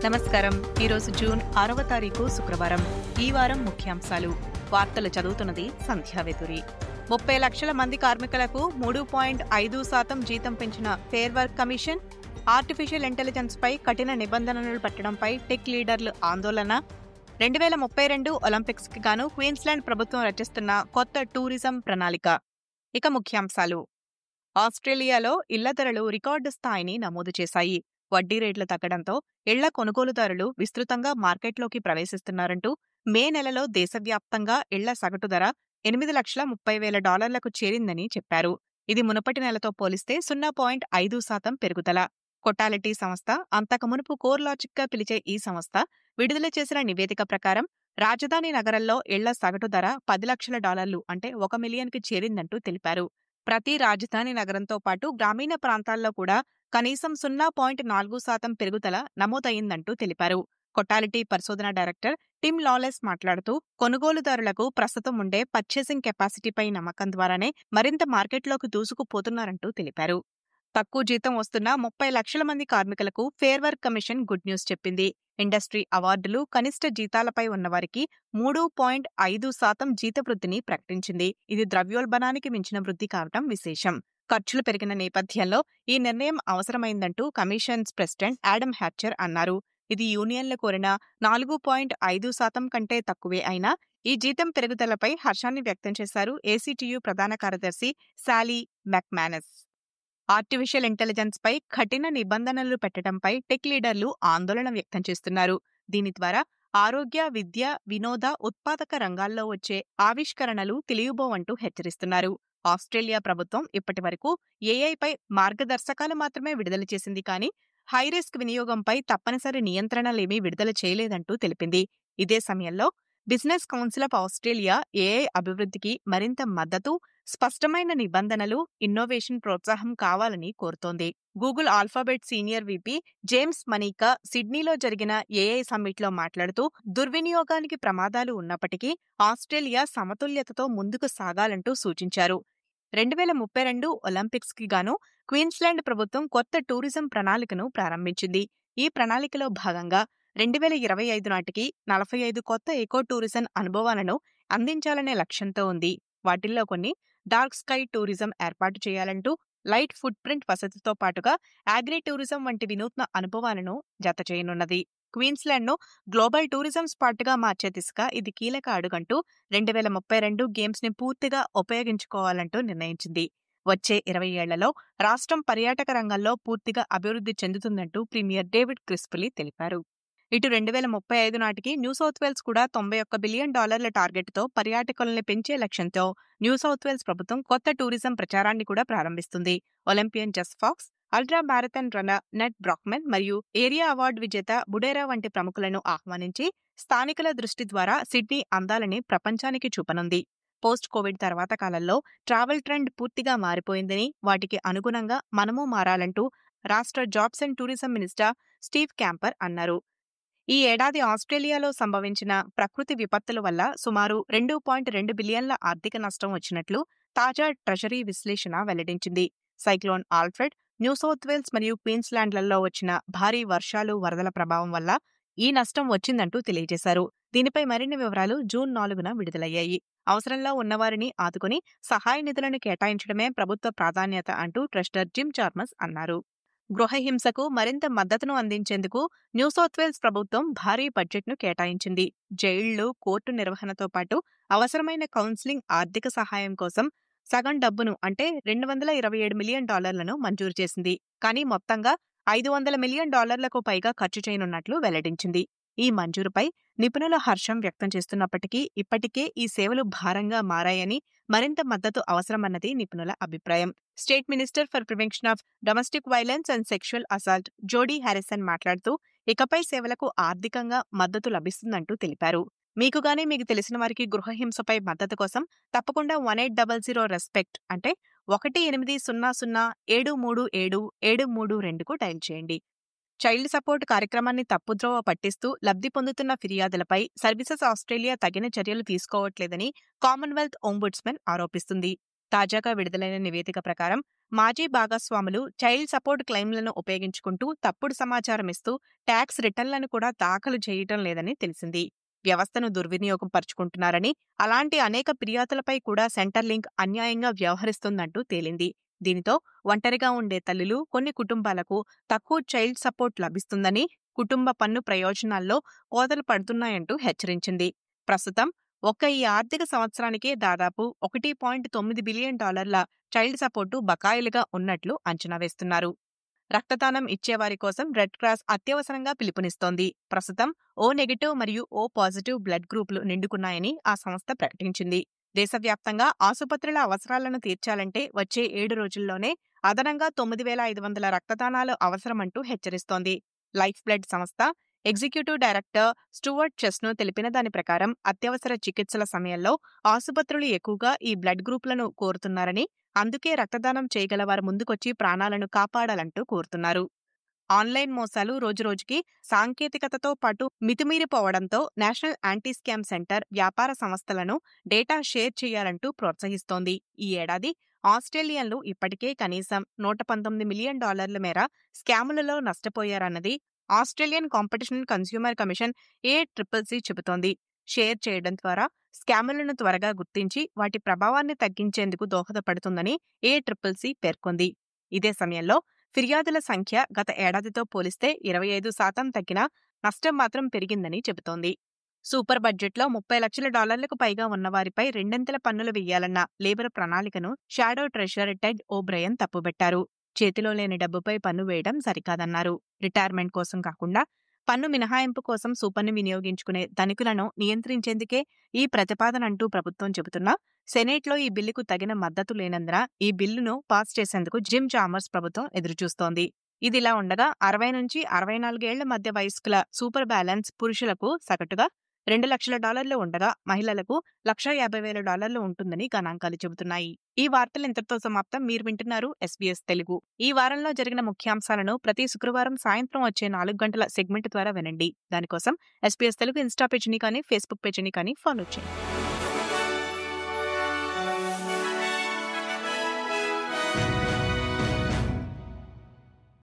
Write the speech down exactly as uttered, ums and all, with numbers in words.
నమస్కారం. ఈరోజు జూన్ ఆరవ తారీఖు శుక్రవారం. ఈ వారం ముఖ్యాంశాలు. వార్తలు చదువుతున్నది సంధ్యావేతురి. ముప్పై లక్షల మంది కార్మికులకు మూడు పాయింట్ ఐదు శాతం జీతం పెంచిన Fair Work Commission, artificial intelligence పై కఠిన నిబంధనలు పెట్టడంపై టెక్ లీడర్లు ఆందోళన, రెండు వేల ముప్పై రెండు ఒలింపిక్స్ కి గాను క్వీన్స్లాండ్ ప్రభుత్వం రచిస్తున్న కొత్త టూరిజం ప్రణాళిక. ఇక ముఖ్యాంశాలు. ఆస్ట్రేలియాలో ఇళ్ల ధరలు రికార్డు స్థాయిని నమోదు చేశాయి. వడ్డీ రేట్లు తగ్గడంతో ఇళ్ల కొనుగోలుదారులు విస్తృతంగా మార్కెట్లోకి ప్రవేశిస్తున్నారంటూ మే నెలలో దేశవ్యాప్తంగా ఇళ్ల సగటు ధర ఎనిమిది లక్షల ముప్పై వేల డాలర్లకు చేరిందని చెప్పారు. ఇది మునుపటి నెలతో పోలిస్తే సున్నా పాయింట్ ఐదు శాతం పెరుగుదల. కొటాలిటీ సంస్థ, అంతకుమునుపు కోర్లాజిక్ గా పిలిచే ఈ సంస్థ విడుదల చేసిన నివేదిక ప్రకారం రాజధాని నగరంలో ఇళ్ల సగటు ధర పది లక్షల డాలర్లు అంటే ఒక మిలియన్కి చేరిందంటూ తెలిపారు. ప్రతి రాజధాని నగరంతో పాటు గ్రామీణ ప్రాంతాల్లో కూడా కనీసం సున్నా పాయింట్ నాలుగు శాతం పెరుగుదల నమోదయ్యిందంటూ తెలిపారు. కొటాలిటీ పరిశోధన డైరెక్టర్ టిమ్ లాలెస్ మాట్లాడుతూ, కొనుగోలుదారులకు ప్రస్తుతం ఉండే పర్చేసింగ్ కెపాసిటీపై నమ్మకం ద్వారానే మరింత మార్కెట్లోకి దూసుకుపోతున్నారంటూ తెలిపారు. తక్కువ జీతం వస్తున్న ముప్పై లక్షల మంది కార్మికులకు Fair Work Commission good news చెప్పింది. ఇండస్ట్రీ అవార్డులు, కనిష్ట జీతాలపై ఉన్నవారికి మూడు పాయింట్ ఐదు శాతం జీతవృద్ధిని ప్రకటించింది. ఇది ద్రవ్యోల్బణానికి మించిన వృద్ధి కావటం విశేషం. ఖర్చులు పెరిగిన నేపథ్యంలో ఈ నిర్ణయం అవసరమైందంటూ కమిషన్స్ ప్రెసిడెంట్ యాడమ్ హ్యాచర్ అన్నారు. ఇది యూనియన్లు కోరిన నాలుగు పాయింట్ ఐదు శాతం కంటే తక్కువే అయినా ఈ జీతం పెరుగుదలపై హర్షాన్ని వ్యక్తం చేశారు ఏసీటీయూ ప్రధాన కార్యదర్శి సాలీ మెక్మానస్. ఆర్టిఫిషియల్ ఇంటెలిజెన్స్ పై కఠిన నిబంధనలు పెట్టడంపై టెక్ లీడర్లు ఆందోళన వ్యక్తం చేస్తున్నారు. దీని ద్వారా ఆరోగ్య, విద్య, వినోద, ఉత్పాదక రంగాల్లో వచ్చే ఆవిష్కరణలు తెలియబోవంటూ హెచ్చరిస్తున్నారు. ఆస్ట్రేలియా ప్రభుత్వం ఇప్పటి వరకు ఏఐపై మార్గదర్శకాలు మాత్రమే విడుదల చేసింది కానీ హైరిస్క్ వినియోగంపై తప్పనిసరి నియంత్రణలేమీ విడుదల చేయలేదంటూ తెలిపింది. ఇదే సమయంలో Business Council of Australia AI అభివృద్ధికి మరింత మద్దతు, స్పష్టమైన నిబంధనలు, ఇన్నోవేషన్ ప్రోత్సాహం కావాలని కోరుతోంది. Google Alphabet senior VP James Manyika సిడ్నీలో జరిగిన ఏఐ సమ్మిట్లో మాట్లాడుతూ, దుర్వినియోగానికి ప్రమాదాలు ఉన్నప్పటికీ ఆస్ట్రేలియా సమతుల్యతతో ముందుకు సాగాలంటూ సూచించారు. రెండు వేల ముప్పై రెండు ఒలింపిక్స్ కి గాను క్వీన్స్లాండ్ ప్రభుత్వం కొత్త టూరిజం ప్రణాళికను ప్రారంభించింది. ఈ ప్రణాళికలో భాగంగా రెండు వేల ఇరవై ఐదు నాటికి నలభై ఐదు కొత్త ఎకో టూరిజం అనుభవాలను అందించాలనే లక్ష్యంతో ఉంది. వాటిల్లో కొన్ని డార్క్ స్కై టూరిజం ఏర్పాటు చేయాలంటూ లైట్ ఫుట్ ప్రింట్ వసతితో పాటుగా అగ్రి టూరిజం వంటి వినూత్న అనుభవాలను జతచేయనున్నది. క్వీన్స్లాండ్ను గ్లోబల్ టూరిజం స్పాట్గా మార్చే దిశగా ఇది కీలక అడుగంటూ రెండు వేల ముప్పై రెండు గేమ్స్ ని పూర్తిగా ఉపయోగించుకోవాలంటూ నిర్ణయించింది. వచ్చే ఇరవై ఏళ్లలో రాష్ట్రం పర్యాటక రంగంలో పూర్తిగా అభివృద్ధి చెందుతుందంటూ ప్రీమియర్ డేవిడ్ క్రిస్పిలీ తెలిపారు. ఇటు రెండు వేల ముప్పై ఐదు నాటికి న్యూ సౌత్ వేల్స్ కూడా తొంభై ఒక్క బిలియన్ డాలర్ల టార్గెట్తో పర్యాటకుల్ని పెంచే లక్ష్యంతో న్యూ సౌత్ వేల్స్ ప్రభుత్వం కొత్త టూరిజం ప్రచారాన్ని కూడా ప్రారంభిస్తుంది. Olympian Jess Fox, ultra marathon runner Nedd Brockmann మరియు ఏరియా అవార్డు విజేత బుడేరా వంటి ప్రముఖులను ఆహ్వానించి స్థానికుల దృష్టి ద్వారా సిడ్నీ అందాలని ప్రపంచానికి చూపనుంది. పోస్ట్ కోవిడ్ తర్వాత కాలంలో ట్రావెల్ ట్రెండ్ పూర్తిగా మారిపోయిందని, వాటికి అనుగుణంగా మనమూ మారాలంటూ రాష్ట్ర jobs and tourism minister Steve Kamper అన్నారు. ఈ ఏడాది ఆస్ట్రేలియాలో సంభవించిన ప్రకృతి విపత్తుల వల్ల సుమారు రెండు పాయింట్ రెండు బిలియన్ల ఆర్థిక నష్టం వచ్చినట్లు తాజా ట్రెజరీ విశ్లేషణ వెల్లడించింది. Cyclone Alfred, New South Wales మరియు క్వీన్స్లాండ్లలో వచ్చిన భారీ వర్షాలు, వరదల ప్రభావం వల్ల ఈ నష్టం వచ్చిందంటూ తెలియజేశారు. దీనిపై మరిన్ని వివరాలు జూన్ నాలుగున విడుదలయ్యాయి. అవసరంలో ఉన్నవారిని ఆదుకుని సహాయ నిధులను కేటాయించడమే ప్రభుత్వ ప్రాధాన్యత అంటూ ట్రెజరర్ జిమ్ చార్మస్ అన్నారు. గృహహింసకు మరింత మద్దతును అందించేందుకు న్యూ సౌత్ వేల్స్ ప్రభుత్వం భారీ బడ్జెట్ను కేటాయించింది. జైళ్లు, కోర్టు నిర్వహణతో పాటు అవసరమైన కౌన్సిలింగ్, ఆర్థిక సహాయం కోసం సగం డబ్బును అంటే రెండు వందల ఇరవై ఏడు మిలియన్ డాలర్లను మంజూరు చేసింది. కానీ మొత్తంగా ఐదు వందల మిలియన్ డాలర్లకు పైగా ఖర్చు చేయనున్నట్లు వెల్లడించింది. ఈ మంజూరుపై నిపుణుల హర్షం వ్యక్తం చేస్తున్నప్పటికీ ఇప్పటికే ఈ సేవలు భారంగా మారాయని, మరింత మద్దతు అవసరమన్నది నిపుణుల అభిప్రాయం. State minister for prevention of domestic violence and sexual assault Jodie Harrison మాట్లాడుతూ, ఇకపై సేవలకు ఆర్థికంగా మద్దతు లభిస్తుందంటూ తెలిపారు. మీకు గానీ మీకు తెలిసిన వారికి గృహహింసపై మద్దతు కోసం తప్పకుండా one eight double zero respect అంటే ఒకటి ఎనిమిది సున్నా సున్నా ఏడు మూడు ఏడు ఏడు మూడు రెండుకు డయల్ చేయండి. చైల్డ్ సపోర్ట్ కార్యక్రమాన్ని తప్పుద్రోవ పట్టిస్తూ లబ్ధి పొందుతున్న ఫిర్యాదులపై సర్వీసెస్ ఆస్ట్రేలియా తగిన చర్యలు తీసుకోవట్లేదని కామన్వెల్త్ ఓంబుడ్స్మన్ ఆరోపిస్తుంది. తాజాగా విడుదలైన నివేదిక ప్రకారం మాజీ భాగస్వాములు చైల్డ్ సపోర్ట్ క్లెయిమ్లను ఉపయోగించుకుంటూ తప్పుడు సమాచారం ఇస్తూ ట్యాక్స్ రిటర్న్లను కూడా దాఖలు చేయటం లేదని తెలిసింది. వ్యవస్థను దుర్వినియోగం పరుచుకుంటున్నారని, అలాంటి అనేక ఫిర్యాదులపై కూడా సెంటర్లింక్ అన్యాయంగా వ్యవహరిస్తోందంటూ తేలింది. దీనితో ఒంటరిగా ఉండే తల్లులు, కొన్ని కుటుంబాలకు తక్కువ చైల్డ్ సపోర్ట్ లభిస్తుందని, కుటుంబ పన్ను ప్రయోజనాల్లో కోతలు పడుతున్నాయంటూ హెచ్చరించింది. ప్రస్తుతం ఒక్క ఈ ఆర్థిక సంవత్సరానికే దాదాపు ఒకటి పాయింట్ తొమ్మిది బిలియన్ డాలర్ల చైల్డ్ సపోర్టు బకాయిలుగా ఉన్నట్లు అంచనా వేస్తున్నారు. రక్తదానం ఇచ్చేవారి కోసం రెడ్ క్రాస్ అత్యవసరంగా పిలుపునిస్తోంది. ప్రస్తుతం ఓ నెగటివ్ మరియు ఓ పాజిటివ్ బ్లడ్ గ్రూపులు నిండుకున్నాయని ఆ సంస్థ ప్రకటించింది. దేశవ్యాప్తంగా ఆసుపత్రుల అవసరాలను తీర్చాలంటే వచ్చే ఏడు రోజుల్లోనే అదనంగా తొమ్మిది వేల ఐదు వందల రక్తదానాలు అవసరమంటూ హెచ్చరిస్తోంది. లైఫ్ బ్లడ్ సంస్థ ఎగ్జిక్యూటివ్ డైరెక్టర్ స్టూవర్ట్ చెస్ను తెలిపిన దాని ప్రకారం అత్యవసర చికిత్సల సమయంలో ఆసుపత్రులు ఎక్కువగా ఈ బ్లడ్ గ్రూపులను కోరుతున్నారని, అందుకే రక్తదానం చేయగలవారు ముందుకొచ్చి ప్రాణాలను కాపాడాలంటూ కోరుతున్నారు. ఆన్లైన్ మోసాలు రోజురోజుకి సాంకేతికతతో పాటు మితిమీరిపోవడంతో నేషనల్ యాంటీ స్కామ్ సెంటర్ వ్యాపార సంస్థలను డేటా షేర్ చేయాలంటూ ప్రోత్సహిస్తోంది. ఈ ఏడాది ఆస్ట్రేలియన్లు ఇప్పటికే కనీసం నూట పంతొమ్మిది మిలియన్ డాలర్ల మేర స్కాములలో నష్టపోయారన్నది Australian Competition Consumer Commission A triple C చెబుతోంది. షేర్ చేయడం ద్వారా స్కాములను త్వరగా గుర్తించి వాటి ప్రభావాన్ని తగ్గించేందుకు దోహదపడుతుందని ఏ ట్రిపుల్ సి పేర్కొంది. ఇదే సమయంలో ఫిర్యాదుల సంఖ్య గత ఏడాదితో పోలిస్తే ఇరవై ఐదు శాతం తగ్గినా నష్టం మాత్రం పెరిగిందని చెబుతోంది. సూపర్ బడ్జెట్లో ముప్పై లక్షల డాలర్లకు పైగా ఉన్నవారిపై రెండింతల పన్నులు వెయ్యాలన్న లేబర్ ప్రణాళికను షాడో ట్రెషరర్ టెడ్ ఓబ్రయన్ తప్పుబట్టారు. చేతిలో లేని డబ్బుపై పన్ను వేయడం సరికాదన్నారు. రిటైర్మెంట్ కోసం కాకుండా పన్ను మినహాయింపు కోసం సూపర్ను వినియోగించుకునే ధనికులను నియంత్రించేందుకే ఈ ప్రతిపాదనంటూ ప్రభుత్వం చెబుతున్నా సెనేట్లో ఈ బిల్లుకు తగిన మద్దతు లేనందున ఈ బిల్లును పాస్ చేసేందుకు జిమ్ చామర్స్ ప్రభుత్వం ఎదురుచూస్తోంది. ఇదిలా ఉండగా అరవై నుంచి అరవై నాలుగేళ్ల మధ్య వయస్కుల సూపర్ బ్యాలెన్స్ పురుషులకు సగటుగా రెండు లక్షల డాలర్లు ఉండగా మహిళలకు లక్ష యాభై వేల డాలర్లు ఉంటుందని గణాంకాలు చెబుతున్నాయి. ఈ వార్తలు ఇంతటితో సమాప్తం. మీరు వింటున్నారు ఎస్బీఎస్ తెలుగు. ఈ వారంలో జరిగిన ముఖ్యాంశాలను ప్రతి శుక్రవారం సాయంత్రం వచ్చే నాలుగు గంటల సెగ్మెంట్ ద్వారా వినండి. దానికోసం ఎస్బీఎస్ తెలుగు ఇన్స్టా పేజీని కానీ ఫేస్బుక్ పేజీని కానీ ఫాలో చేయండి.